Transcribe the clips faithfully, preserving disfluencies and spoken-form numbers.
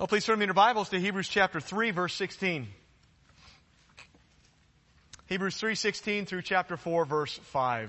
Oh, please turn me in your Bibles to Hebrews chapter three, verse sixteen. Hebrews three sixteen through chapter four, verse five.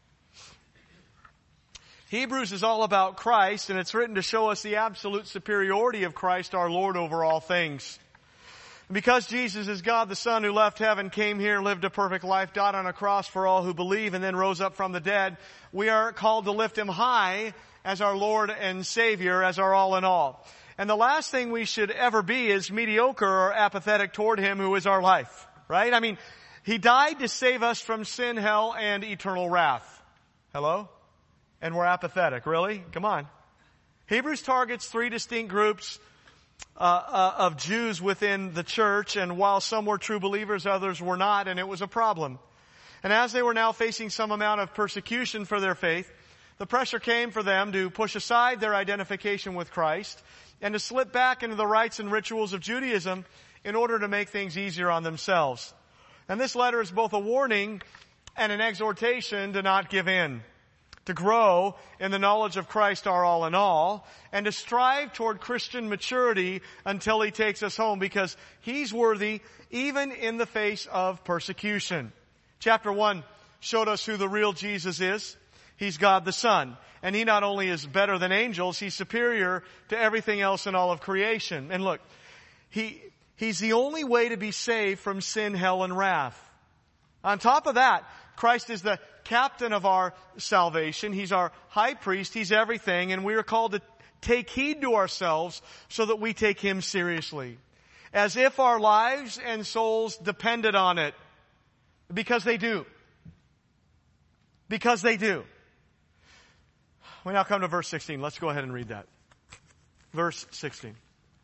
Hebrews is all about Christ, and it's written to show us the absolute superiority of Christ our Lord over all things. Because Jesus is God the Son who left heaven, came here, lived a perfect life, died on a cross for all who believe, and then rose up from the dead, we are called to lift Him high as our Lord and Savior, as our all in all. And the last thing we should ever be is mediocre or apathetic toward Him who is our life. Right? I mean, He died to save us from sin, hell, and eternal wrath. Hello? And we're apathetic. Really? Come on. Hebrews targets three distinct groups uh, uh, of Jews within the church, and while some were true believers, others were not, and it was a problem. And as they were now facing some amount of persecution for their faith, the pressure came for them to push aside their identification with Christ and to slip back into the rites and rituals of Judaism in order to make things easier on themselves. And this letter is both a warning and an exhortation to not give in, to grow in the knowledge of Christ our all in all, and to strive toward Christian maturity until He takes us home, because He's worthy even in the face of persecution. Chapter one showed us who the real Jesus is. He's God the Son. And He not only is better than angels, He's superior to everything else in all of creation. And look, He, He's the only way to be saved from sin, hell, and wrath. On top of that, Christ is the captain of our salvation. He's our high priest. He's everything. And we are called to take heed to ourselves so that we take Him seriously, as if our lives and souls depended on it. Because they do. Because they do. We now come to verse sixteen. Let's go ahead and read that. Verse sixteen.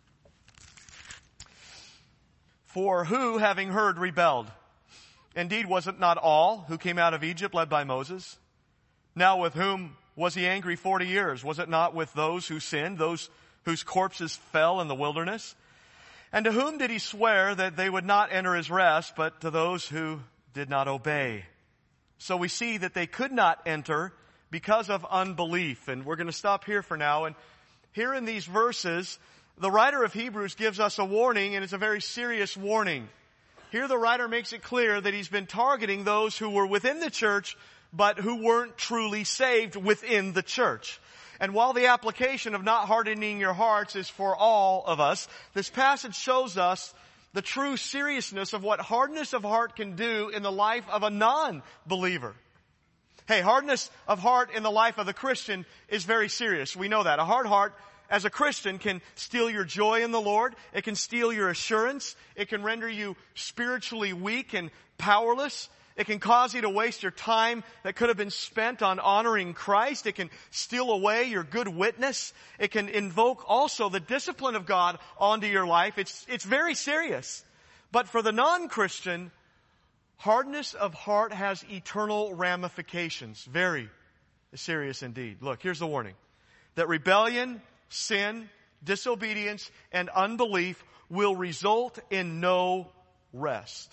For who, having heard, rebelled? Indeed, was it not all who came out of Egypt led by Moses? Now with whom was He angry forty years? Was it not with those who sinned, those whose corpses fell in the wilderness? And to whom did He swear that they would not enter His rest, but to those who did not obey? So we see that they could not enter because of unbelief. And we're going to stop here for now. And here in these verses, the writer of Hebrews gives us a warning, and it's a very serious warning. Here the writer makes it clear that he's been targeting those who were within the church, but who weren't truly saved within the church. And while the application of not hardening your hearts is for all of us, this passage shows us the true seriousness of what hardness of heart can do in the life of a non-believer. Hey, hardness of heart in the life of the Christian is very serious. We know that. A hard heart as a Christian can steal your joy in the Lord. It can steal your assurance. It can render you spiritually weak and powerless. It can cause you to waste your time that could have been spent on honoring Christ. It can steal away your good witness. It can invoke also the discipline of God onto your life. It's, it's very serious. But for the non-Christian, hardness of heart has eternal ramifications. Very serious indeed. Look, here's the warning. That rebellion, sin, disobedience, and unbelief will result in no rest.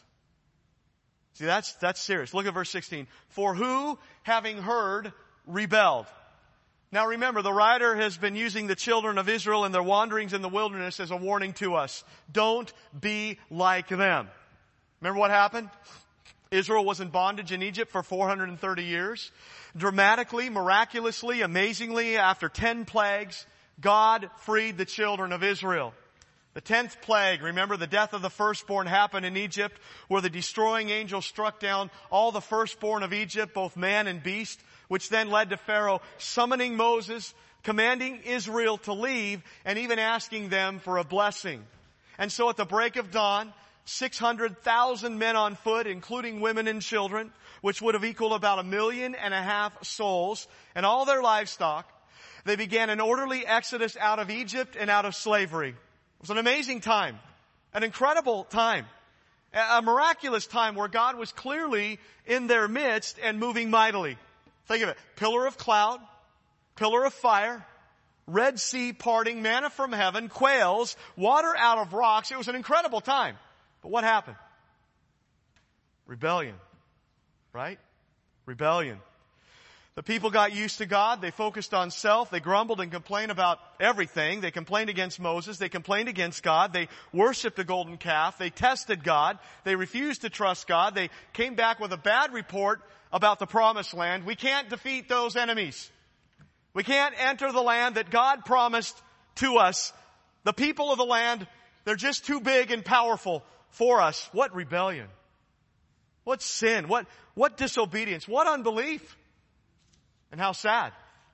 See, that's, that's serious. Look at verse sixteen. For who, having heard, rebelled? Now remember, the writer has been using the children of Israel and their wanderings in the wilderness as a warning to us. Don't be like them. Remember what happened? Israel was in bondage in Egypt for four hundred thirty years. Dramatically, miraculously, amazingly, after ten plagues, God freed the children of Israel. The tenth plague, remember, the death of the firstborn happened in Egypt, where the destroying angel struck down all the firstborn of Egypt, both man and beast, which then led to Pharaoh summoning Moses, commanding Israel to leave, and even asking them for a blessing. And so at the break of dawn, six hundred thousand men on foot, including women and children, which would have equaled about a million and a half souls, and all their livestock, they began an orderly exodus out of Egypt and out of slavery. It was an amazing time, an incredible time, a miraculous time where God was clearly in their midst and moving mightily. Think of it. Pillar of cloud, pillar of fire, Red Sea parting, manna from heaven, quails, water out of rocks. It was an incredible time. But what happened? Rebellion. Right? Rebellion. The people got used to God. They focused on self. They grumbled and complained about everything. They complained against Moses. They complained against God. They worshiped a golden calf. They tested God. They refused to trust God. They came back with a bad report about the promised land. We can't defeat those enemies. We can't enter the land that God promised to us. The people of the land, they're just too big and powerful for us. What rebellion? What sin? What, what disobedience? What unbelief? And how sad.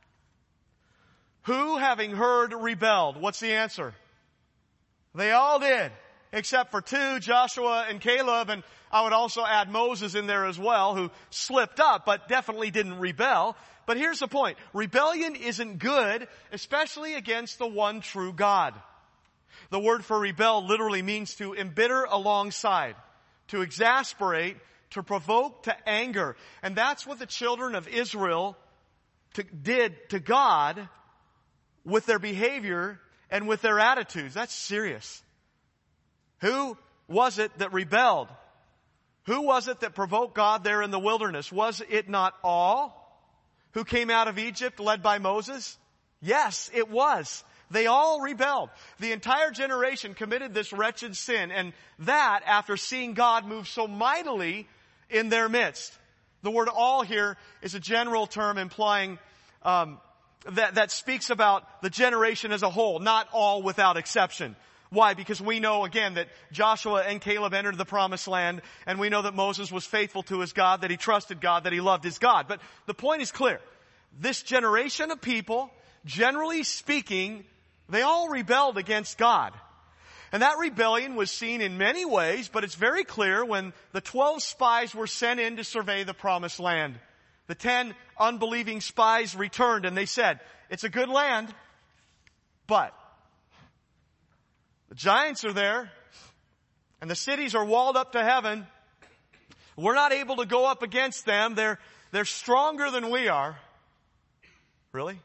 Who, having heard, rebelled? What's the answer? They all did, except for two, Joshua and Caleb, and I would also add Moses in there as well, who slipped up, but definitely didn't rebel. But here's the point. Rebellion isn't good, especially against the one true God. The word for rebel literally means to embitter alongside, to exasperate, to provoke to anger. And that's what the children of Israel To, did to God with their behavior and with their attitudes. That's serious. Who was it that rebelled? Who was it that provoked God there in the wilderness? Was it not all who came out of Egypt led by Moses? Yes, it was. They all rebelled. The entire generation committed this wretched sin, and that after seeing God move so mightily in their midst. The word all here is a general term implying um, that, that speaks about the generation as a whole, not all without exception. Why? Because we know, again, that Joshua and Caleb entered the promised land, and we know that Moses was faithful to his God, that he trusted God, that he loved his God. But the point is clear. This generation of people, generally speaking, they all rebelled against God. And that rebellion was seen in many ways, but it's very clear when the twelve spies were sent in to survey the promised land. The ten unbelieving spies returned and they said, it's a good land, but the giants are there and the cities are walled up to heaven. We're not able to go up against them. They're, they're stronger than we are. Really?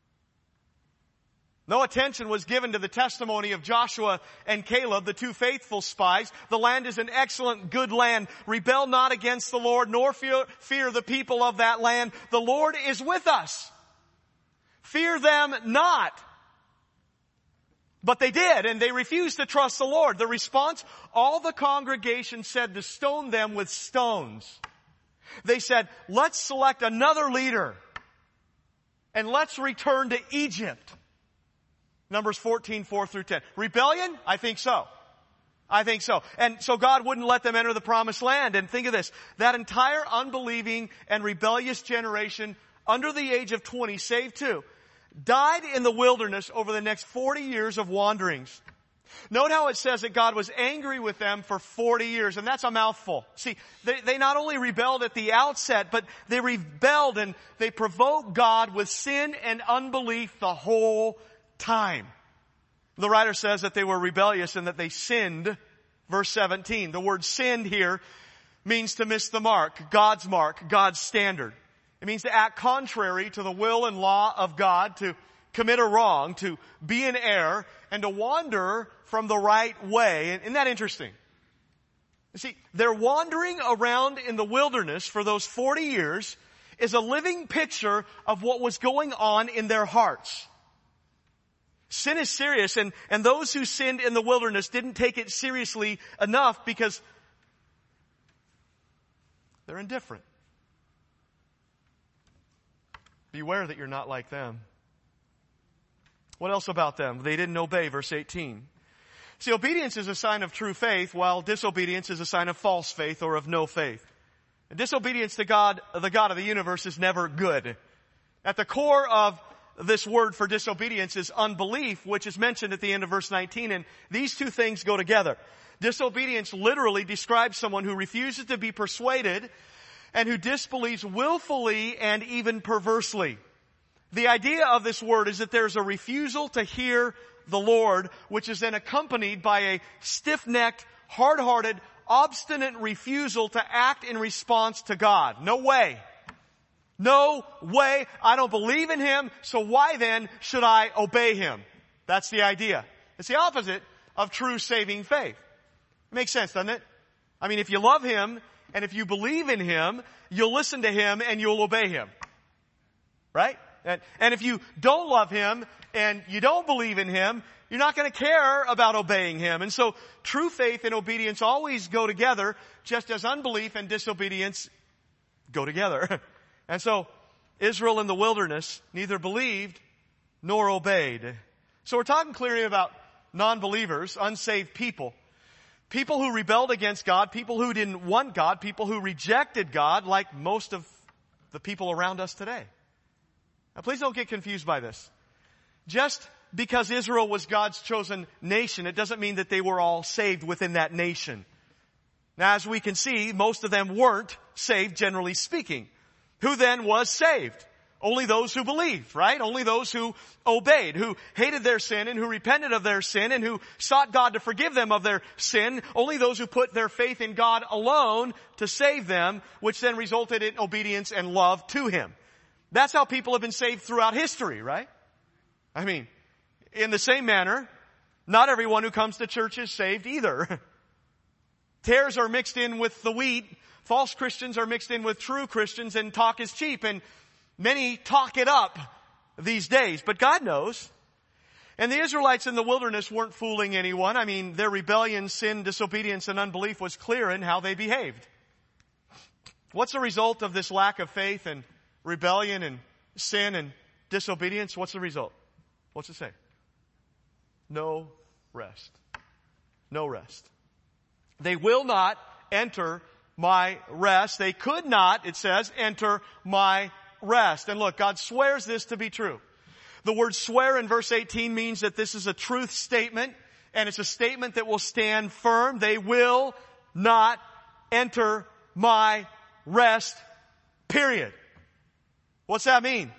No attention was given to the testimony of Joshua and Caleb, the two faithful spies. The land is an excellent, good land. Rebel not against the Lord, nor fear, fear the people of that land. The Lord is with us. Fear them not. But they did, and they refused to trust the Lord. The response, all the congregation said to stone them with stones. They said, let's select another leader, and let's return to Egypt. Numbers fourteen, four through ten. Rebellion? I think so. I think so. And so God wouldn't let them enter the promised land. And think of this. That entire unbelieving and rebellious generation under the age of twenty, save two, died in the wilderness over the next forty years of wanderings. Note how it says that God was angry with them for forty years, and that's a mouthful. See, they, they not only rebelled at the outset, but they rebelled and they provoked God with sin and unbelief the whole time. The writer says that they were rebellious and that they sinned. Verse seventeen. The word sinned here means to miss the mark, God's mark, God's standard. It means to act contrary to the will and law of God, to commit a wrong, to be in error, and to wander from the right way. Isn't that interesting? You see, their wandering around in the wilderness for those forty years is a living picture of what was going on in their hearts. Sin is serious, and, and those who sinned in the wilderness didn't take it seriously enough because they're indifferent. Beware that you're not like them. What else about them? They didn't obey, verse eighteen. See, obedience is a sign of true faith, while disobedience is a sign of false faith or of no faith. And disobedience to God, the God of the universe, is never good. At the core of this word for disobedience is unbelief, which is mentioned at the end of verse nineteen, and these two things go together. Disobedience literally describes someone who refuses to be persuaded and who disbelieves willfully and even perversely. The idea of this word is that there's a refusal to hear the Lord, which is then accompanied by a stiff-necked, hard-hearted, obstinate refusal to act in response to God. No way. No way. I don't believe in Him, so why then should I obey Him? That's the idea. It's the opposite of true saving faith. It makes sense, doesn't it? I mean, if you love Him and if you believe in Him, you'll listen to Him and you'll obey Him. Right? And, and if you don't love Him and you don't believe in Him, you're not going to care about obeying Him. And so true faith and obedience always go together, just as unbelief and disobedience go together. And so Israel in the wilderness neither believed nor obeyed. So we're talking clearly about non-believers, unsaved people. People who rebelled against God, people who didn't want God, people who rejected God, like most of the people around us today. Now please don't get confused by this. Just because Israel was God's chosen nation, it doesn't mean that they were all saved within that nation. Now as we can see, most of them weren't saved, generally speaking. Who then was saved? Only those who believed, right? Only those who obeyed, who hated their sin and who repented of their sin and who sought God to forgive them of their sin. Only those who put their faith in God alone to save them, which then resulted in obedience and love to Him. That's how people have been saved throughout history, right? I mean, in the same manner, not everyone who comes to church is saved either. Tares are mixed in with the wheat. False Christians are mixed in with true Christians, and talk is cheap. And many talk it up these days, but God knows. And the Israelites in the wilderness weren't fooling anyone. I mean, their rebellion, sin, disobedience, and unbelief was clear in how they behaved. What's the result of this lack of faith and rebellion and sin and disobedience? What's the result? What's it say? No rest. No rest. They will not enter my rest. They could not, it says, enter my rest. And look, God swears this to be true. The word swear in verse eighteen means that this is a truth statement, and it's a statement that will stand firm. They will not enter my rest, period. What's that mean?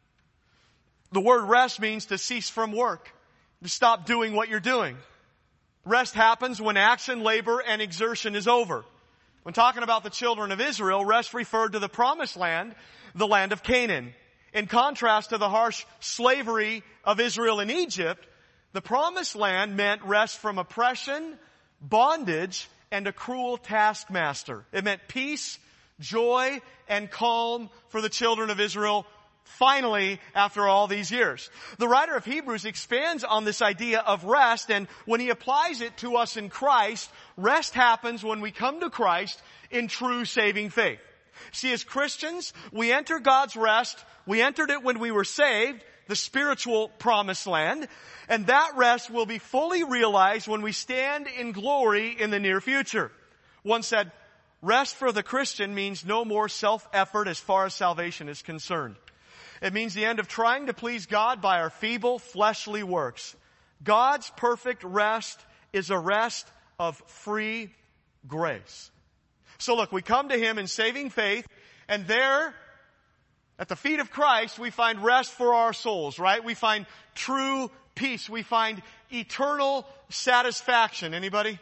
The word rest means to cease from work, to stop doing what you're doing. Rest happens when action, labor, and exertion is over. When talking about the children of Israel, rest referred to the promised land, the land of Canaan. In contrast to the harsh slavery of Israel in Egypt, the promised land meant rest from oppression, bondage, and a cruel taskmaster. It meant peace, joy, and calm for the children of Israel, finally, after all these years. The writer of Hebrews expands on this idea of rest, and when he applies it to us in Christ, rest happens when we come to Christ in true saving faith. See, as Christians, we enter God's rest. We entered it when we were saved, the spiritual promised land, and that rest will be fully realized when we stand in glory in the near future. One said, rest for the Christian means no more self-effort as far as salvation is concerned. It means the end of trying to please God by our feeble, fleshly works. God's perfect rest is a rest of free grace. So look, we come to Him in saving faith, and there, at the feet of Christ, we find rest for our souls, right? We find true peace. We find eternal satisfaction. Anybody?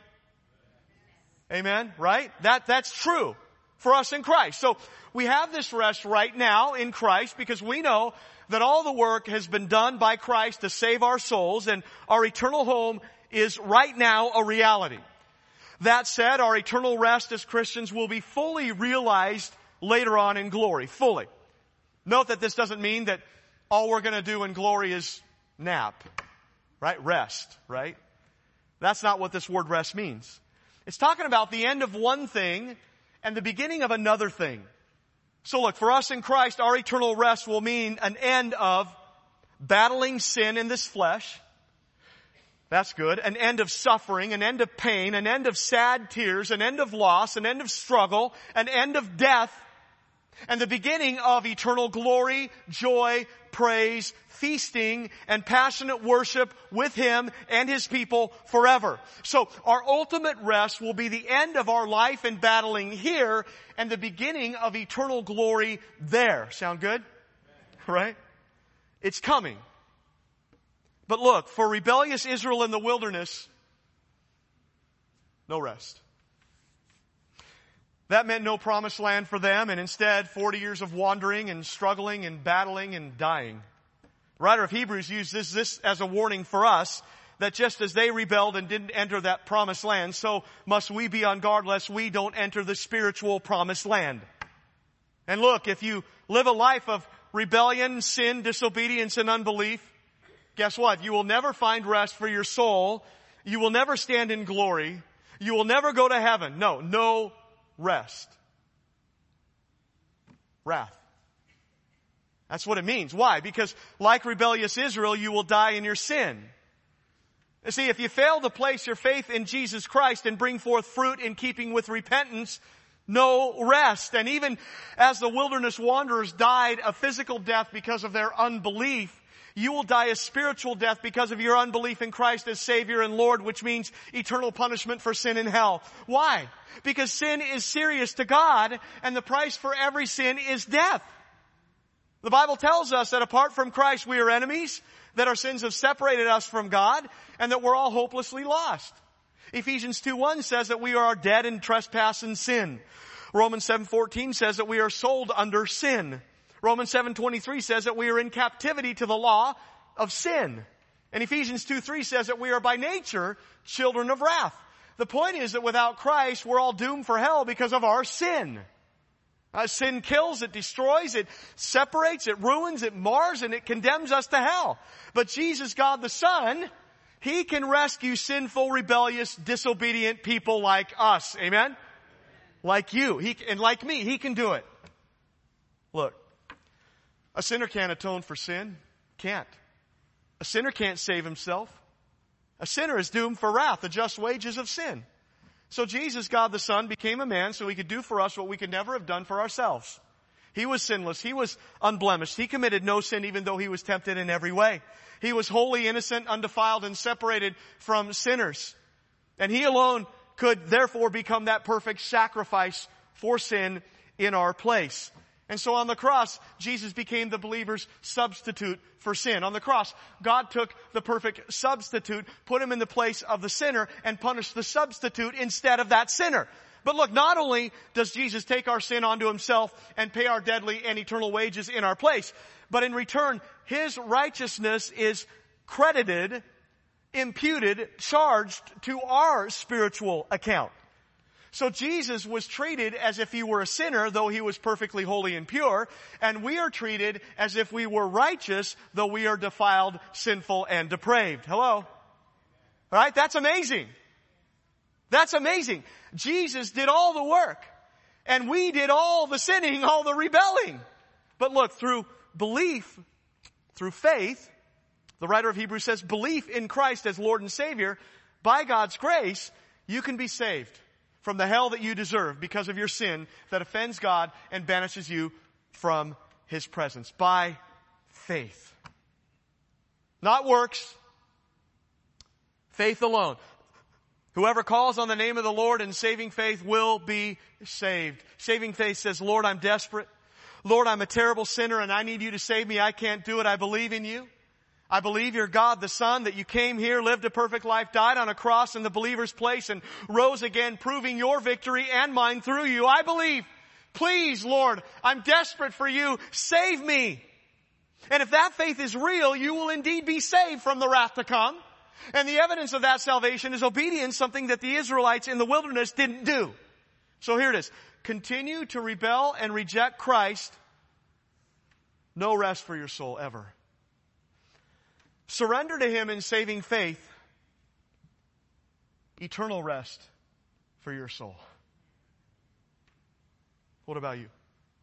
Amen? Right? That, that's true for us in Christ. So we have this rest right now in Christ because we know that all the work has been done by Christ to save our souls, and our eternal home is right now a reality. That said, our eternal rest as Christians will be fully realized later on in glory, fully. Note that this doesn't mean that all we're going to do in glory is nap, right? Rest, right? That's not what this word rest means. It's talking about the end of one thing and the beginning of another thing. So look, for us in Christ, our eternal rest will mean an end of battling sin in this flesh. That's good. An end of suffering, an end of pain, an end of sad tears, an end of loss, an end of struggle, an end of death, and the beginning of eternal glory, joy, praise, feasting, and passionate worship with Him and His people forever. So our ultimate rest will be the end of our life and battling here and the beginning of eternal glory there. Sound good? Right? It's coming. But look, for rebellious Israel in the wilderness, no rest. That meant no promised land for them, and instead forty years of wandering and struggling and battling and dying. The writer of Hebrews used this, this as a warning for us that just as they rebelled and didn't enter that promised land, so must we be on guard lest we don't enter the spiritual promised land. And look, if you live a life of rebellion, sin, disobedience, and unbelief, guess what? You will never find rest for your soul. You will never stand in glory. You will never go to heaven. No, no rest. Wrath. That's what it means. Why? Because like rebellious Israel, you will die in your sin. You see, if you fail to place your faith in Jesus Christ and bring forth fruit in keeping with repentance, no rest. And even as the wilderness wanderers died a physical death because of their unbelief, you will die a spiritual death because of your unbelief in Christ as Savior and Lord, which means eternal punishment for sin in hell. Why? Because sin is serious to God, and the price for every sin is death. The Bible tells us that apart from Christ we are enemies, that our sins have separated us from God, and that we're all hopelessly lost. Ephesians two one says that we are dead in trespass and sin. Romans seven fourteen says that we are sold under sin. Romans seven twenty-three says that we are in captivity to the law of sin. And Ephesians two three says that we are by nature children of wrath. The point is that without Christ, we're all doomed for hell because of our sin. Uh, sin kills, it destroys, it separates, it ruins, it mars, and it condemns us to hell. But Jesus, God the Son, He can rescue sinful, rebellious, disobedient people like us. Amen? Like you. He, and like me. He can do it. Look. A sinner can't atone for sin. Can't. A sinner can't save himself. A sinner is doomed for wrath, the just wages of sin. So Jesus, God the Son, became a man so He could do for us what we could never have done for ourselves. He was sinless. He was unblemished. He committed no sin even though He was tempted in every way. He was wholly innocent, undefiled, and separated from sinners. And He alone could therefore become that perfect sacrifice for sin in our place. And so on the cross, Jesus became the believer's substitute for sin. On the cross, God took the perfect substitute, put Him in the place of the sinner, and punished the substitute instead of that sinner. But look, not only does Jesus take our sin onto Himself and pay our deadly and eternal wages in our place, but in return, His righteousness is credited, imputed, charged to our spiritual account. So Jesus was treated as if He were a sinner, though He was perfectly holy and pure, and we are treated as if we were righteous, though we are defiled, sinful, and depraved. Hello? All right? That's amazing. That's amazing. Jesus did all the work, and we did all the sinning, all the rebelling. But look, through belief, through faith, the writer of Hebrews says, belief in Christ as Lord and Savior, by God's grace, you can be saved from the hell that you deserve because of your sin that offends God and banishes you from His presence. By faith. Not works. Faith alone. Whoever calls on the name of the Lord in saving faith will be saved. Saving faith says, Lord, I'm desperate. Lord, I'm a terrible sinner and I need You to save me. I can't do it. I believe in You. I believe You're God the Son, that You came here, lived a perfect life, died on a cross in the believer's place, and rose again, proving Your victory and mine through You. I believe. Please, Lord, I'm desperate for You. Save me. And if that faith is real, you will indeed be saved from the wrath to come. And the evidence of that salvation is obedience, something that the Israelites in the wilderness didn't do. So here it is. Continue to rebel and reject Christ. No rest for your soul ever. Surrender to Him in saving faith. Eternal rest for your soul. What about you?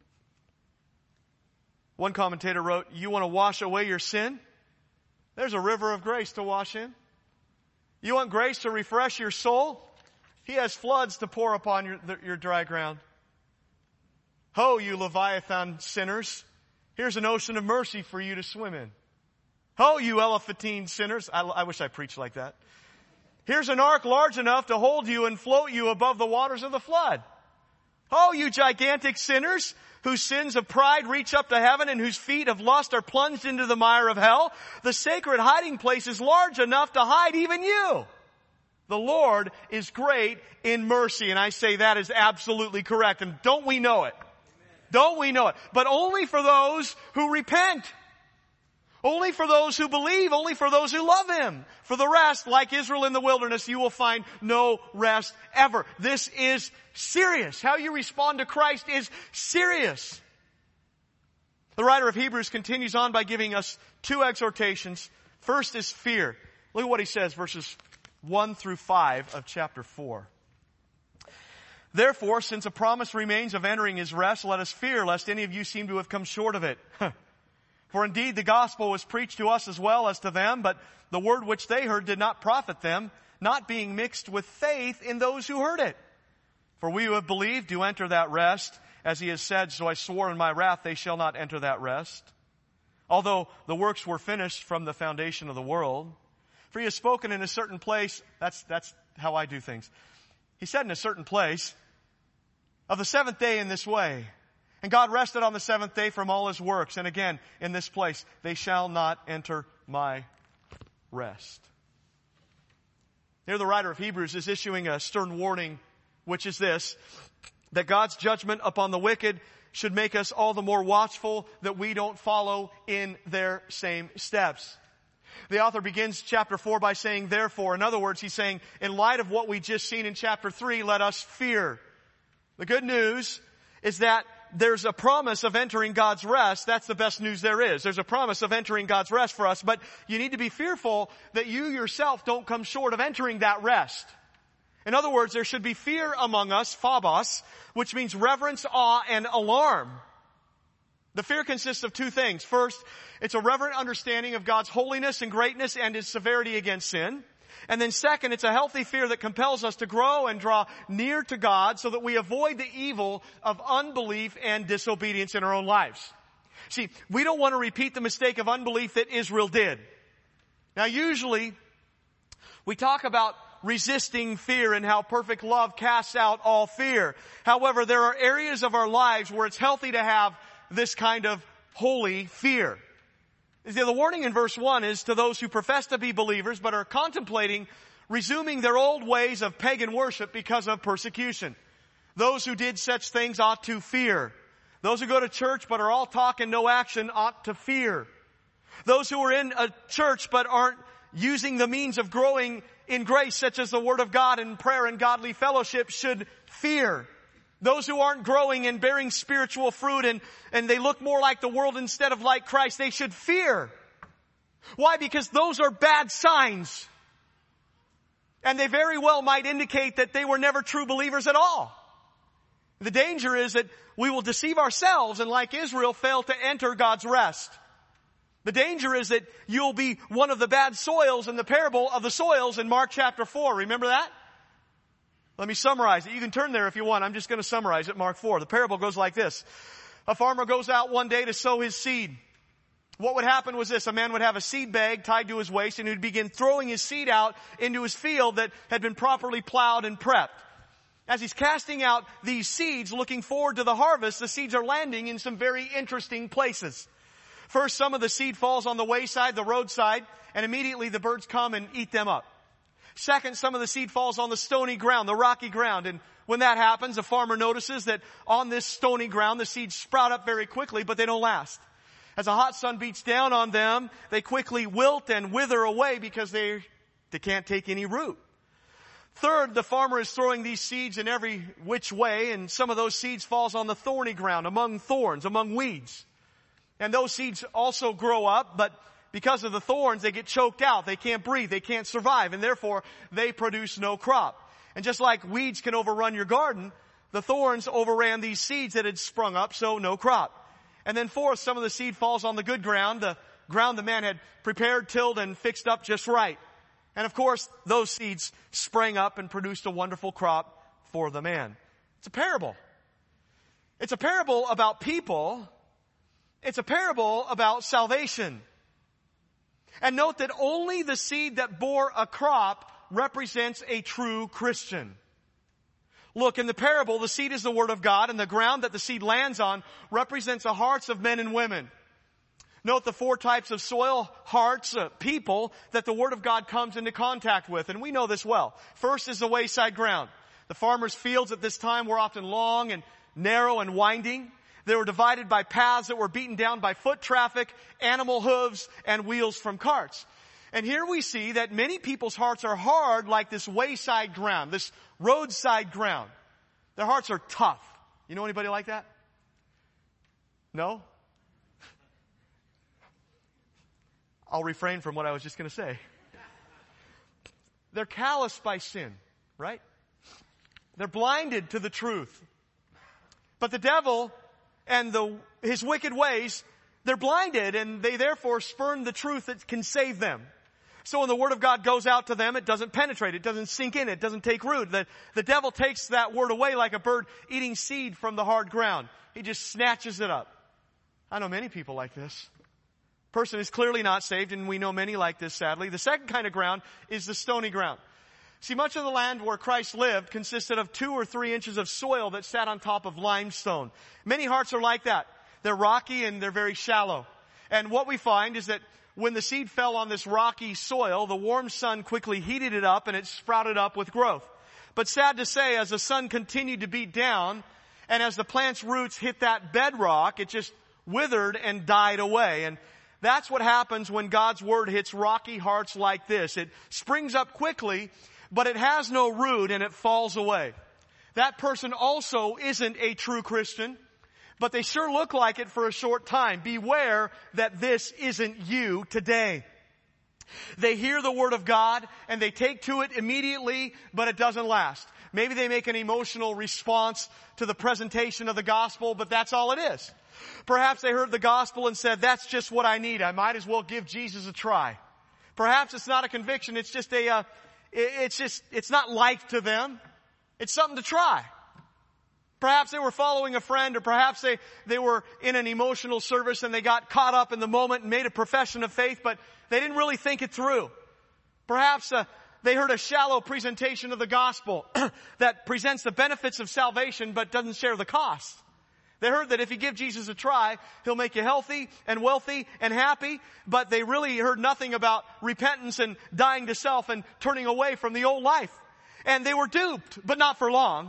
One commentator wrote, you want to wash away your sin? There's a river of grace to wash in. You want grace to refresh your soul? He has floods to pour upon your, your dry ground. Ho, you Leviathan sinners. Here's an ocean of mercy for you to swim in. Ho, you Elephantine sinners. I, I wish I preached like that. Here's an ark large enough to hold you and float you above the waters of the flood. Ho, you gigantic sinners, whose sins of pride reach up to heaven and whose feet of lust are plunged into the mire of hell. The sacred hiding place is large enough to hide even you. The Lord is great in mercy. And I say that is absolutely correct. And don't we know it? Amen. Don't we know it? But only for those who repent. Only for those who believe, only for those who love Him. For the rest, like Israel in the wilderness, you will find no rest ever. This is serious. How you respond to Christ is serious. The writer of Hebrews continues on by giving us two exhortations. First is fear. Look at what he says, verses one through five of chapter four. Therefore, since a promise remains of entering his rest, let us fear lest any of you seem to have come short of it. For indeed the gospel was preached to us as well as to them, but the word which they heard did not profit them, not being mixed with faith in those who heard it. For we who have believed do enter that rest, as he has said, so I swore in my wrath they shall not enter that rest. Although the works were finished from the foundation of the world. For he has spoken in a certain place, that's, that's how I do things. He said in a certain place, of the seventh day in this way. And God rested on the seventh day from all his works. And again, in this place, they shall not enter my rest. Here the writer of Hebrews is issuing a stern warning, which is this, that God's judgment upon the wicked should make us all the more watchful that we don't follow in their same steps. The author begins chapter four by saying, therefore. In other words, he's saying, in light of what we just seen in chapter three, let us fear. The good news is that there's a promise of entering God's rest. That's the best news there is. There's a promise of entering God's rest for us, but you need to be fearful that you yourself don't come short of entering that rest. In other words, there should be fear among us, phobos, which means reverence, awe, and alarm. The fear consists of two things. First, it's a reverent understanding of God's holiness and greatness and his severity against sin. And then second, it's a healthy fear that compels us to grow and draw near to God so that we avoid the evil of unbelief and disobedience in our own lives. See, we don't want to repeat the mistake of unbelief that Israel did. Now usually, we talk about resisting fear and how perfect love casts out all fear. However, there are areas of our lives where it's healthy to have this kind of holy fear. The warning in verse one is to those who profess to be believers but are contemplating resuming their old ways of pagan worship because of persecution. Those who did such things ought to fear. Those who go to church but are all talk and no action ought to fear. Those who are in a church but aren't using the means of growing in grace, such as the Word of God and prayer and godly fellowship, should fear. Those who aren't growing and bearing spiritual fruit and, and they look more like the world instead of like Christ, they should fear. Why? Because those are bad signs. And they very well might indicate that they were never true believers at all. The danger is that we will deceive ourselves and, like Israel, fail to enter God's rest. The danger is that you'll be one of the bad soils in the parable of the soils in Mark chapter four. Remember that? Let me summarize it. You can turn there if you want. I'm just going to summarize it, Mark four. The parable goes like this. A farmer goes out one day to sow his seed. What would happen was this. A man would have a seed bag tied to his waist and he would begin throwing his seed out into his field that had been properly plowed and prepped. As he's casting out these seeds, looking forward to the harvest, the seeds are landing in some very interesting places. First, some of the seed falls on the wayside, the roadside, and immediately the birds come and eat them up. Second, some of the seed falls on the stony ground, the rocky ground. And when that happens, the farmer notices that on this stony ground, the seeds sprout up very quickly, but they don't last. As the hot sun beats down on them, they quickly wilt and wither away because they, they can't take any root. Third, the farmer is throwing these seeds in every which way, and some of those seeds falls on the thorny ground, among thorns, among weeds. And those seeds also grow up, but because of the thorns, they get choked out. They can't breathe. They can't survive. And therefore, they produce no crop. And just like weeds can overrun your garden, the thorns overran these seeds that had sprung up, so no crop. And then fourth, some of the seed falls on the good ground, the ground the man had prepared, tilled, and fixed up just right. And of course, those seeds sprang up and produced a wonderful crop for the man. It's a parable. It's a parable about people. It's a parable about salvation. And note that only the seed that bore a crop represents a true Christian. Look, in the parable, the seed is the Word of God, and the ground that the seed lands on represents the hearts of men and women. Note the four types of soil, hearts, uh, people that the Word of God comes into contact with, and we know this well. First is the wayside ground. The farmer's fields at this time were often long and narrow and winding. They were divided by paths that were beaten down by foot traffic, animal hooves, and wheels from carts. And here we see that many people's hearts are hard like this wayside ground, this roadside ground. Their hearts are tough. You know anybody like that? No? I'll refrain from what I was just going to say. They're calloused by sin, right? They're blinded to the truth. But the devil and the, his wicked ways, they're blinded, and they therefore spurn the truth that can save them. So when the Word of God goes out to them, it doesn't penetrate. It doesn't sink in. It doesn't take root. The, the devil takes that Word away like a bird eating seed from the hard ground. He just snatches it up. I know many people like this. Person is clearly not saved, and we know many like this, sadly. The second kind of ground is the stony ground. See, much of the land where Christ lived consisted of two or three inches of soil that sat on top of limestone. Many hearts are like that. They're rocky and they're very shallow. And what we find is that when the seed fell on this rocky soil, the warm sun quickly heated it up and it sprouted up with growth. But sad to say, as the sun continued to beat down, and as the plant's roots hit that bedrock, it just withered and died away. And that's what happens when God's Word hits rocky hearts like this. It springs up quickly, but it has no root and it falls away. That person also isn't a true Christian, but they sure look like it for a short time. Beware that this isn't you today. They hear the Word of God and they take to it immediately, but it doesn't last. Maybe they make an emotional response to the presentation of the gospel, but that's all it is. Perhaps they heard the gospel and said, that's just what I need. I might as well give Jesus a try. Perhaps it's not a conviction. It's just a, uh, it's just, it's not life to them. It's something to try. Perhaps they were following a friend, or perhaps they, they were in an emotional service and they got caught up in the moment and made a profession of faith, but they didn't really think it through. Perhaps uh, they heard a shallow presentation of the gospel that presents the benefits of salvation but doesn't share the cost. They heard that if you give Jesus a try, He'll make you healthy and wealthy and happy, but they really heard nothing about repentance and dying to self and turning away from the old life. And they were duped, but not for long.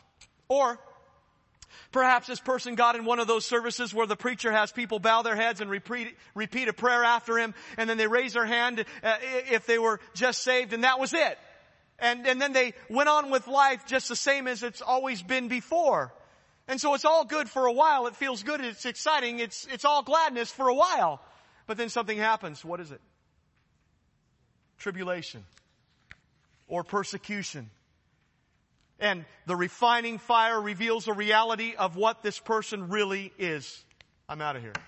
Or perhaps this person got in one of those services where the preacher has people bow their heads and repeat, repeat a prayer after him, and then they raise their hand uh, if they were just saved, and that was it. And, and then they went on with life just the same as it's always been before. And so it's all good for a while. It feels good. It's exciting. It's, it's all gladness for a while. But then something happens. What is it? Tribulation or persecution. And the refining fire reveals the reality of what this person really is. I'm out of here.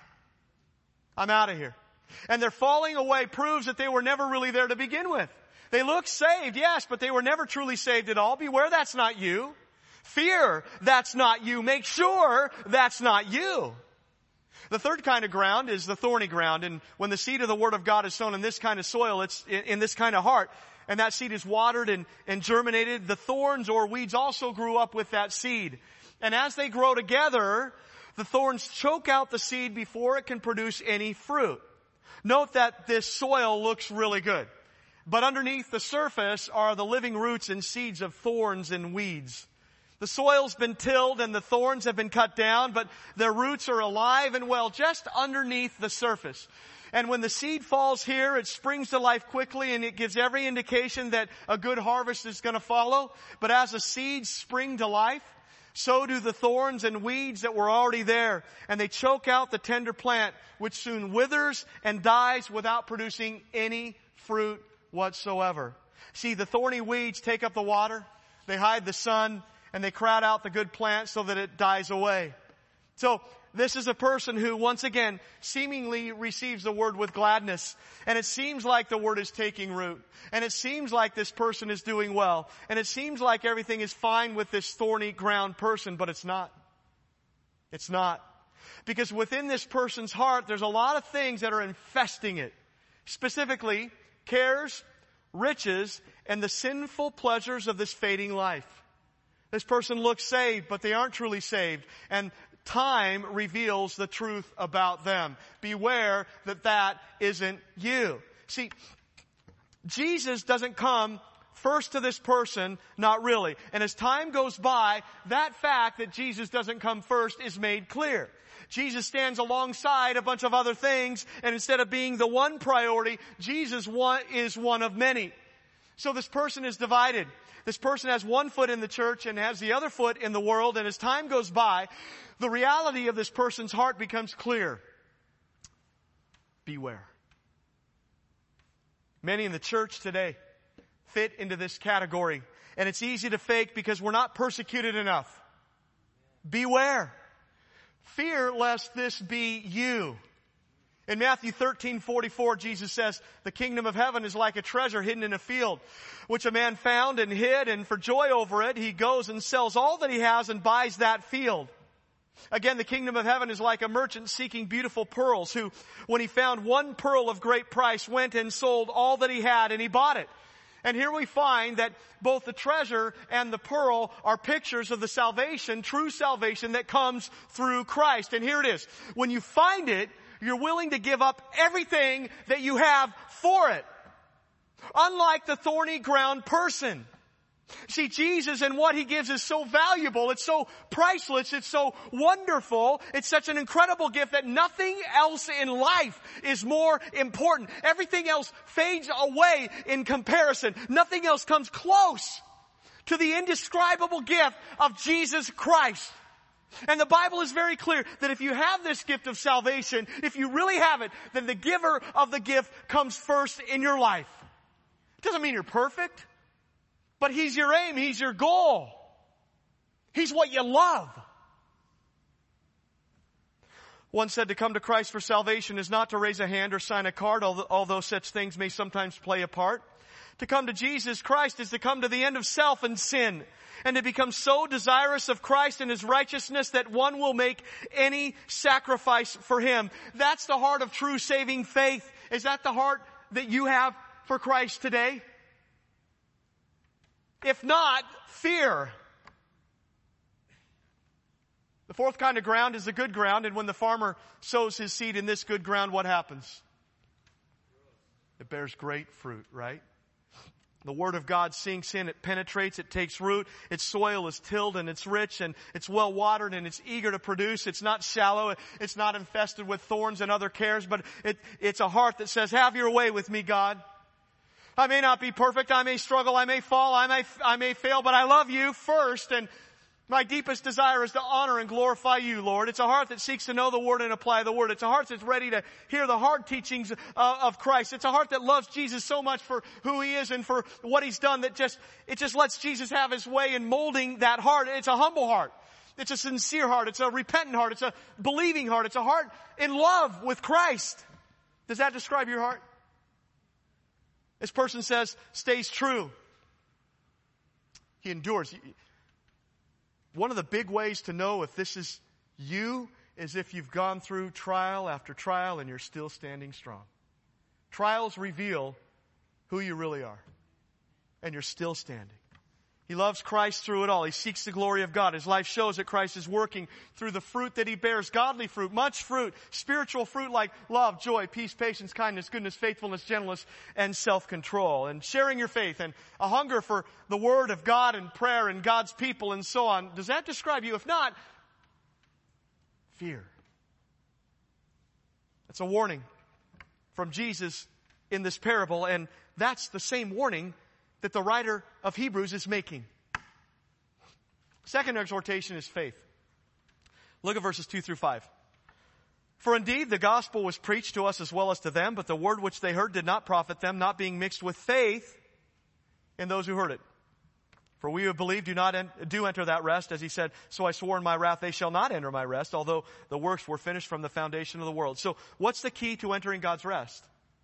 I'm out of here. And their falling away proves that they were never really there to begin with. They look saved, yes, but they were never truly saved at all. Beware, that's not you. Fear, that's not you. Make sure that's not you. The third kind of ground is the thorny ground. And when the seed of the Word of God is sown in this kind of soil, it's in, in this kind of heart, and that seed is watered and, and germinated, the thorns or weeds also grew up with that seed. And as they grow together, the thorns choke out the seed before it can produce any fruit. Note that this soil looks really good, but underneath the surface are the living roots and seeds of thorns and weeds. The soil's been tilled and the thorns have been cut down, but their roots are alive and well just underneath the surface. And when the seed falls here, it springs to life quickly and it gives every indication that a good harvest is going to follow. But as the seeds spring to life, so do the thorns and weeds that were already there. And they choke out the tender plant, which soon withers and dies without producing any fruit whatsoever. See, the thorny weeds take up the water, they hide the sun, and they crowd out the good plant so that it dies away. So this is a person who, once again, seemingly receives the Word with gladness. And it seems like the Word is taking root. And it seems like this person is doing well. And it seems like everything is fine with this thorny ground person, but it's not. It's not. Because within this person's heart, there's a lot of things that are infesting it. Specifically, cares, riches, and the sinful pleasures of this fading life. This person looks saved, but they aren't truly saved. And time reveals the truth about them. Beware that that isn't you. See, Jesus doesn't come first to this person, not really. And as time goes by, that fact that Jesus doesn't come first is made clear. Jesus stands alongside a bunch of other things, and instead of being the one priority, Jesus one, is one of many. So this person is divided. This person has one foot in the church and has the other foot in the world, and as time goes by, the reality of this person's heart becomes clear. Beware. Many in the church today fit into this category. And it's easy to fake because we're not persecuted enough. Beware. Fear lest this be you. In Matthew thirteen forty-four, Jesus says, the kingdom of heaven is like a treasure hidden in a field, which a man found and hid, and for joy over it, he goes and sells all that he has and buys that field. Again, the kingdom of heaven is like a merchant seeking beautiful pearls, who, when he found one pearl of great price, went and sold all that he had, and he bought it. And here we find that both the treasure and the pearl are pictures of the salvation, true salvation that comes through Christ. And here it is. When you find it, you're willing to give up everything that you have for it. Unlike the thorny ground person. See, Jesus and what He gives is so valuable, it's so priceless, it's so wonderful, it's such an incredible gift that nothing else in life is more important. Everything else fades away in comparison. Nothing else comes close to the indescribable gift of Jesus Christ. And the Bible is very clear that if you have this gift of salvation, if you really have it, then the giver of the gift comes first in your life. It doesn't mean you're perfect. But He's your aim. He's your goal. He's what you love. One said to come to Christ for salvation is not to raise a hand or sign a card, although such things may sometimes play a part. To come to Jesus Christ is to come to the end of self and sin, and to become so desirous of Christ and His righteousness that one will make any sacrifice for Him. That's the heart of true saving faith. Is that the heart that you have for Christ today? If not, fear. The fourth kind of ground is the good ground, and when the farmer sows his seed in this good ground, what happens? It bears great fruit, right? The Word of God sinks in, it penetrates, it takes root, its soil is tilled and it's rich and it's well watered and it's eager to produce. It's not shallow, it's not infested with thorns and other cares, but it, it's a heart that says, have your way with me, God. I may not be perfect. I may struggle. I may fall. I may, I may fail, but I love you first. And my deepest desire is to honor and glorify you, Lord. It's a heart that seeks to know the Word and apply the Word. It's a heart that's ready to hear the hard teachings uh, of Christ. It's a heart that loves Jesus so much for who He is and for what He's done that just, it just lets Jesus have His way in molding that heart. It's a humble heart. It's a sincere heart. It's a repentant heart. It's a believing heart. It's a heart in love with Christ. Does that describe your heart? This person says, stays true. He endures. One of the big ways to know if this is you is if you've gone through trial after trial and you're still standing strong. Trials reveal who you really are. And you're still standing. He loves Christ through it all. He seeks the glory of God. His life shows that Christ is working through the fruit that He bears. Godly fruit, much fruit, spiritual fruit like love, joy, peace, patience, kindness, goodness, faithfulness, gentleness, and self-control. And sharing your faith and a hunger for the Word of God and prayer and God's people and so on. Does that describe you? If not, fear. That's a warning from Jesus in this parable, and that's the same warning that the writer of Hebrews is making. Second exhortation is faith. Look at verses two through five. For indeed the gospel was preached to us as well as to them, but the word which they heard did not profit them, not being mixed with faith in those who heard it. For we who believe do not en- do enter that rest, as He said, so I swore in my wrath they shall not enter my rest, although the works were finished from the foundation of the world. So what's the key to entering God's rest?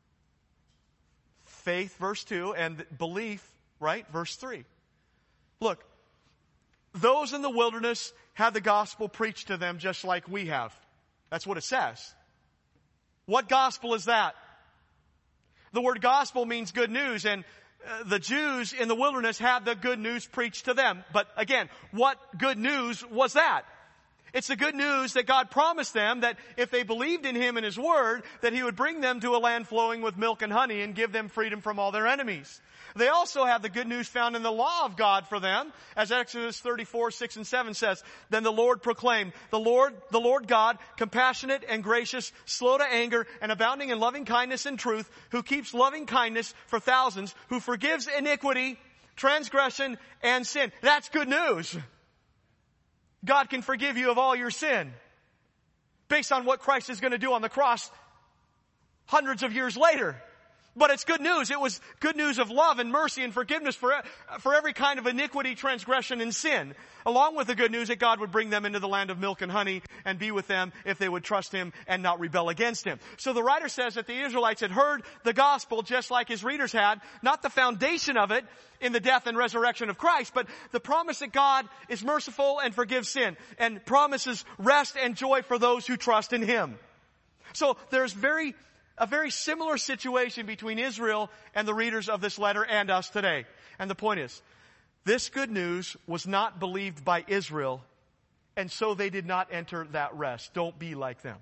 Faith, verse two, and belief, right, verse three. Look, those in the wilderness had the gospel preached to them just like we have. That's what it says. What gospel is that? The word gospel means good news, and uh, the Jews in the wilderness had the good news preached to them. But again, what good news was that? It's the good news that God promised them that if they believed in Him and His Word, that He would bring them to a land flowing with milk and honey and give them freedom from all their enemies. They also have the good news found in the law of God for them, as Exodus thirty-four, six and seven says. Then the Lord proclaimed, the Lord, the Lord God, compassionate and gracious, slow to anger, and abounding in loving kindness and truth, who keeps loving kindness for thousands, who forgives iniquity, transgression, and sin. That's good news. God can forgive you of all your sin based on what Christ is going to do on the cross hundreds of years later. But it's good news. It was good news of love and mercy and forgiveness for, for every kind of iniquity, transgression, and sin. Along with the good news that God would bring them into the land of milk and honey and be with them if they would trust Him and not rebel against Him. So the writer says that the Israelites had heard the gospel just like his readers had, not the foundation of it in the death and resurrection of Christ, but the promise that God is merciful and forgives sin and promises rest and joy for those who trust in Him. So there's very A very similar situation between Israel and the readers of this letter and us today. And the point is, this good news was not believed by Israel, and so they did not enter that rest. Don't be like them.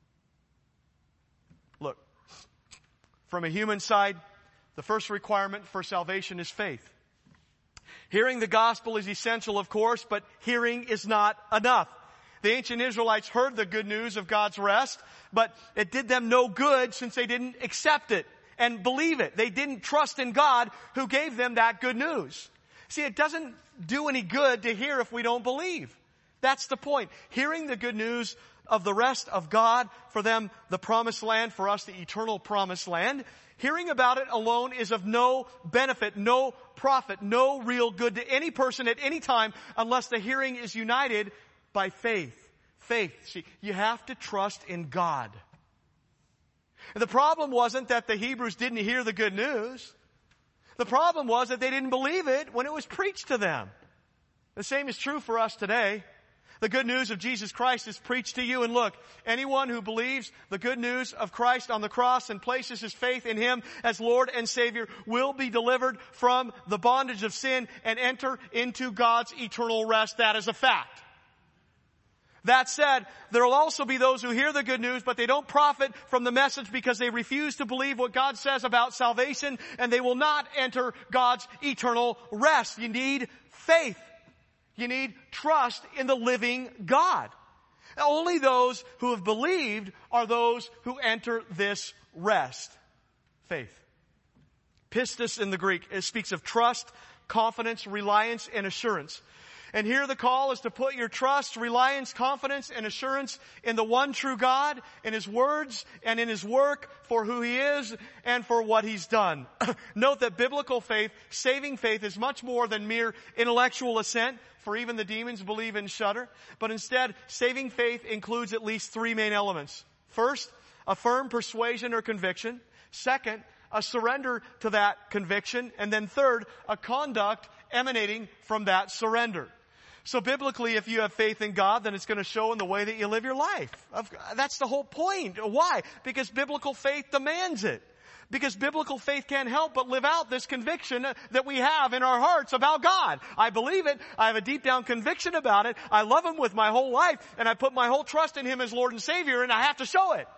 Look, from a human side, the first requirement for salvation is faith. Hearing the gospel is essential, of course, but hearing is not enough. The ancient Israelites heard the good news of God's rest, but it did them no good since they didn't accept it and believe it. They didn't trust in God who gave them that good news. See, it doesn't do any good to hear if we don't believe. That's the point. Hearing the good news of the rest of God, for them the promised land, for us the eternal promised land, hearing about it alone is of no benefit, no profit, no real good to any person at any time unless the hearing is united by faith. Faith. See, you have to trust in God. The problem wasn't that the Hebrews didn't hear the good news. The problem was that they didn't believe it when it was preached to them. The same is true for us today. The good news of Jesus Christ is preached to you. And look, anyone who believes the good news of Christ on the cross and places his faith in Him as Lord and Savior will be delivered from the bondage of sin and enter into God's eternal rest. That is a fact. That said, there will also be those who hear the good news, but they don't profit from the message because they refuse to believe what God says about salvation, and they will not enter God's eternal rest. You need faith. You need trust in the living God. Only those who have believed are those who enter this rest. Faith. Pistis in the Greek, it speaks of trust, confidence, reliance, and assurance. And here the call is to put your trust, reliance, confidence, and assurance in the one true God, in His words, and in His work for who He is and for what He's done. Note that biblical faith, saving faith, is much more than mere intellectual assent, for even the demons believe and shudder. But instead, saving faith includes at least three main elements. First, a firm persuasion or conviction. Second, a surrender to that conviction. And then third, a conduct emanating from that surrender. So biblically, if you have faith in God, then it's going to show in the way that you live your life. That's the whole point. Why? Because biblical faith demands it. Because biblical faith can't help but live out this conviction that we have in our hearts about God. I believe it. I have a deep down conviction about it. I love Him with my whole life, and I put my whole trust in Him as Lord and Savior, and I have to show it.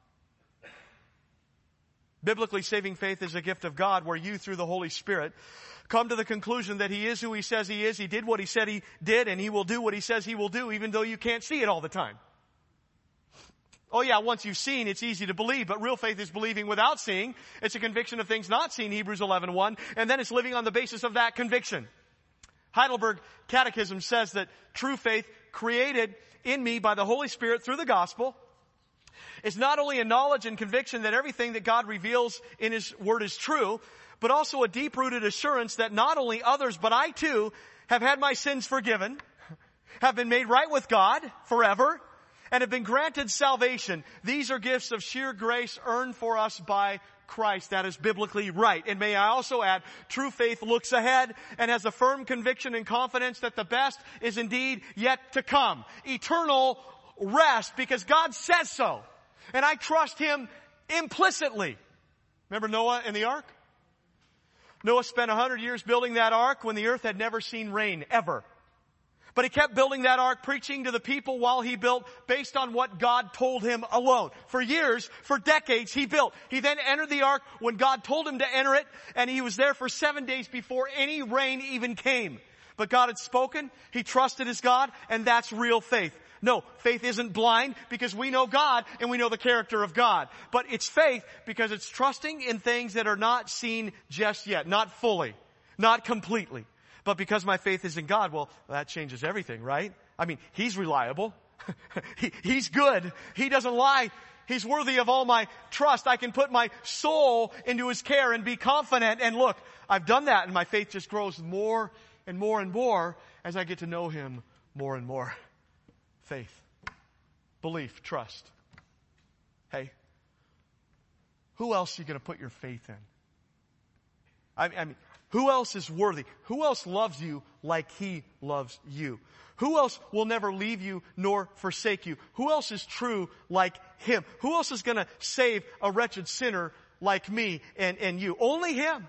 Biblically, saving faith is a gift of God where you, through the Holy Spirit, come to the conclusion that He is who He says He is. He did what He said He did, and He will do what He says He will do, even though you can't see it all the time. Oh yeah, once you've seen, it's easy to believe, but real faith is believing without seeing. It's a conviction of things not seen, Hebrews eleven one, and then it's living on the basis of that conviction. Heidelberg Catechism says that true faith, created in me by the Holy Spirit through the gospel, is not only a knowledge and conviction that everything that God reveals in His Word is true, but also a deep-rooted assurance that not only others, but I too have had my sins forgiven, have been made right with God forever, and have been granted salvation. These are gifts of sheer grace earned for us by Christ. That is biblically right. And may I also add, true faith looks ahead and has a firm conviction and confidence that the best is indeed yet to come. Eternal rest, because God says so. And I trust Him implicitly. Remember Noah and the ark? Noah spent a hundred years building that ark when the earth had never seen rain, ever. But he kept building that ark, preaching to the people while he built, based on what God told him alone. For years, for decades, he built. He then entered the ark when God told him to enter it, and he was there for seven days before any rain even came. But God had spoken, he trusted his God, and that's real faith. No, faith isn't blind because we know God and we know the character of God. But it's faith because it's trusting in things that are not seen just yet, not fully, not completely. But because my faith is in God, well, that changes everything, right? I mean, He's reliable. he, he's good. He doesn't lie. He's worthy of all my trust. I can put my soul into His care and be confident. And look, I've done that and my faith just grows more and more and more as I get to know Him more and more. Faith, belief, trust. Hey, who else are you going to put your faith in? I, I mean, who else is worthy? Who else loves you like He loves you? Who else will never leave you nor forsake you? Who else is true like Him? Who else is going to save a wretched sinner like me and, and you? Only Him.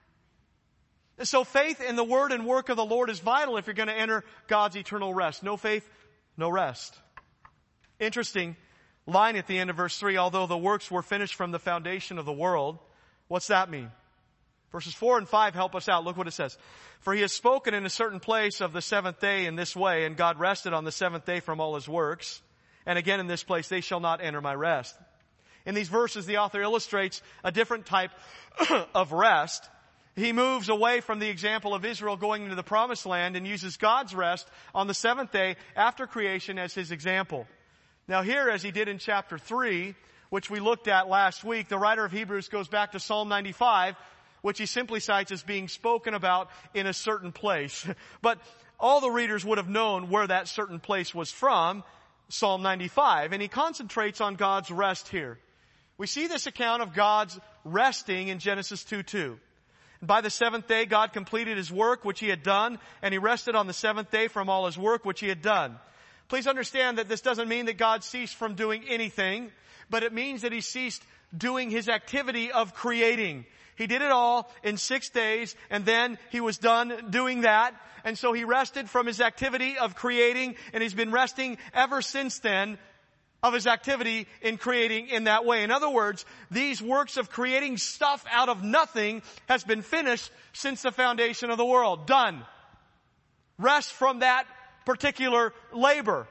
So faith in the word and work of the Lord is vital if you're going to enter God's eternal rest. No faith, no rest. Interesting line at the end of verse three, although the works were finished from the foundation of the world. What's that mean? Verses four and five help us out. Look what it says. For He has spoken in a certain place of the seventh day in this way, and God rested on the seventh day from all His works. And again in this place, they shall not enter my rest. In these verses, the author illustrates a different type of rest. He moves away from the example of Israel going into the promised land and uses God's rest on the seventh day after creation as His example. Now here, as he did in chapter three, which we looked at last week, the writer of Hebrews goes back to Psalm ninety-five, which he simply cites as being spoken about in a certain place. But all the readers would have known where that certain place was from, Psalm ninety-five, and he concentrates on God's rest here. We see this account of God's resting in Genesis two two. By the seventh day, God completed His work, which He had done, and He rested on the seventh day from all His work, which He had done. Please understand that this doesn't mean that God ceased from doing anything, but it means that He ceased doing His activity of creating. He did it all in six days, and then He was done doing that. And so He rested from His activity of creating, and He's been resting ever since then of His activity in creating in that way. In other words, these works of creating stuff out of nothing has been finished since the foundation of the world. Done. Rest from that particular labor.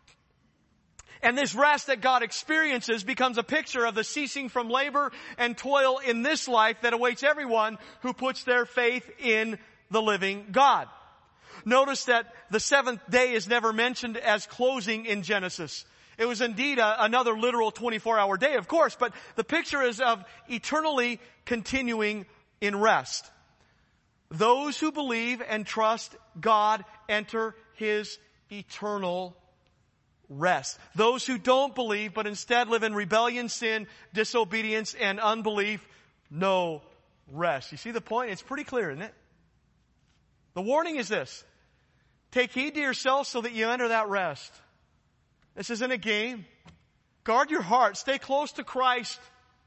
And this rest that God experiences becomes a picture of the ceasing from labor and toil in this life that awaits everyone who puts their faith in the living God. Notice that the seventh day is never mentioned as closing in Genesis. It was indeed a, another literal twenty-four hour day, of course, but the picture is of eternally continuing in rest. Those who believe and trust God enter His eternal rest. Those who don't believe but instead live in rebellion, sin, disobedience, and unbelief, no rest. You see the point? It's pretty clear, isn't it? The warning is this. Take heed to yourselves so that you enter that rest. This isn't a game. Guard your heart. Stay close to Christ.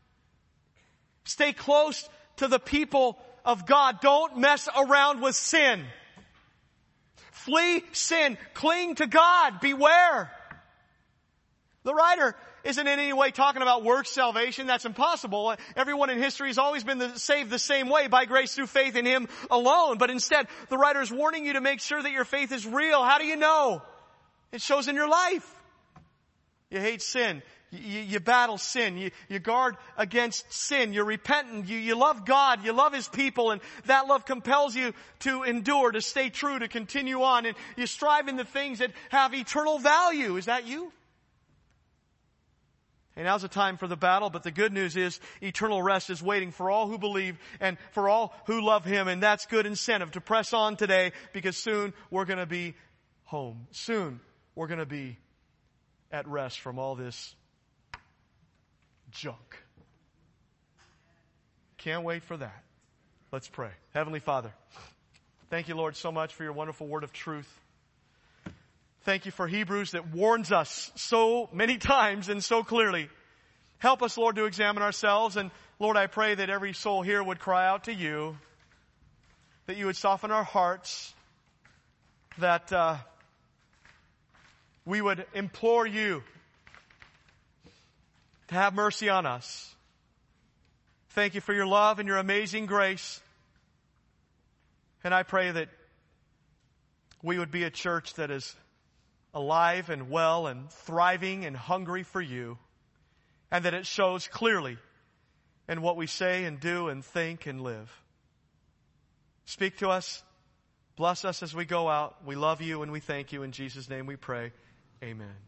Stay close to the people of God. Don't mess around with sin. Flee sin. Cling to God. Beware. The writer isn't in any way talking about works salvation. That's impossible. Everyone in history has always been saved the same way, by grace through faith in Him alone. But instead, the writer is warning you to make sure that your faith is real. How do you know? It shows in your life. You hate sin. You, you battle sin. You, you guard against sin. You're repentant. You, you love God. You love His people. And that love compels you to endure, to stay true, to continue on. And you strive in the things that have eternal value. Is that you? And now's the time for the battle, but the good news is eternal rest is waiting for all who believe and for all who love Him. And that's good incentive to press on today, because soon we're going to be home. Soon we're going to be at rest from all this junk. Can't wait for that. Let's pray. Heavenly Father, thank You, Lord, so much for Your wonderful word of truth. Thank You for Hebrews that warns us so many times and so clearly. Help us, Lord, to examine ourselves. And Lord, I pray that every soul here would cry out to You, that You would soften our hearts, that uh, we would implore You to have mercy on us. Thank You for Your love and Your amazing grace. And I pray that we would be a church that is alive and well and thriving and hungry for You, and that it shows clearly in what we say and do and think and live. Speak to us. Bless us as we go out. We love You and we thank You. In Jesus' name we pray. Amen.